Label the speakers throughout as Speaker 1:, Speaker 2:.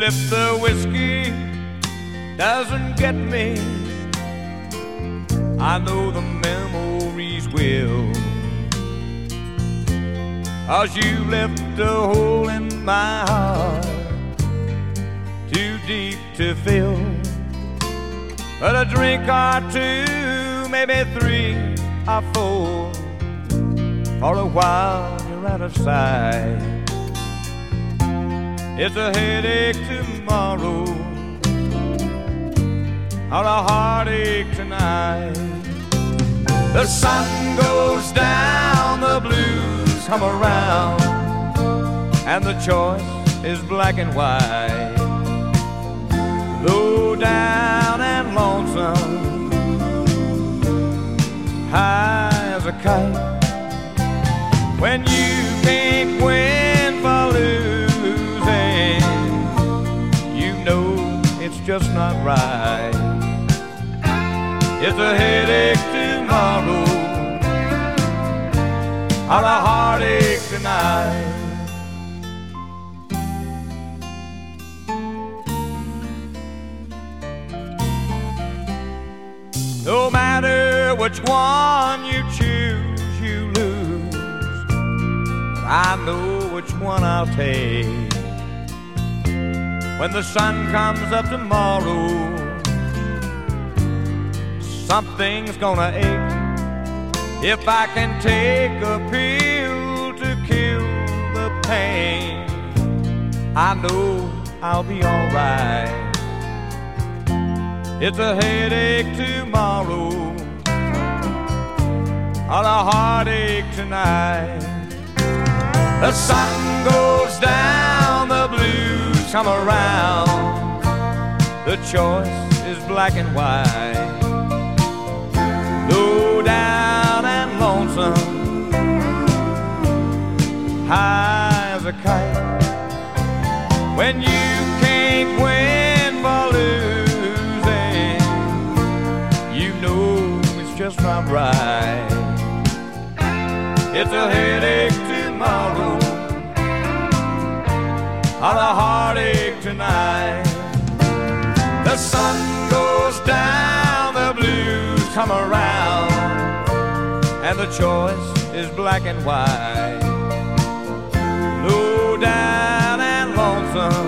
Speaker 1: Well, if the whiskey doesn't get me, I know the memories will. 'Cause you left a hole in my heart too deep to fill. But a drink or two, maybe 3 or 4, for a while you're out of sight. It's a headache tomorrow or a heartache tonight. The sun goes down, the blues come around, and the choice is black and white. Low down and lonesome, high as a kite. When you can't win for losing, you know it's just not right. It's a headache tomorrow or a heartache tonight. No matter which one you choose, you lose. But I know which one I'll take. When the sun comes up tomorrow, something's gonna ache. If I can take a pill to kill the pain, I know I'll be alright. It's a headache tomorrow or a heartache tonight. The sun goes down, the blues come around, the choice is black and white. Low down and lonesome, high as a kite. When you can't win for losing, you know it's just not right. It's a headache tomorrow or a heartache tonight. The sun goes down, the blues come around, and the choice is black and white. Low down and lonesome,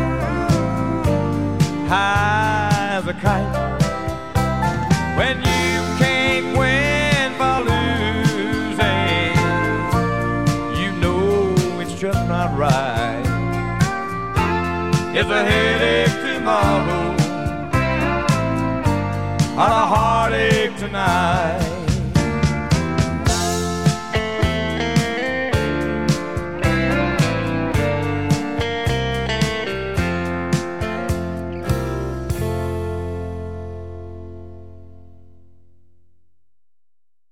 Speaker 1: high as a kite. When you can't win for losing, you know it's just not right. It's a headache tomorrow or a heartache tonight.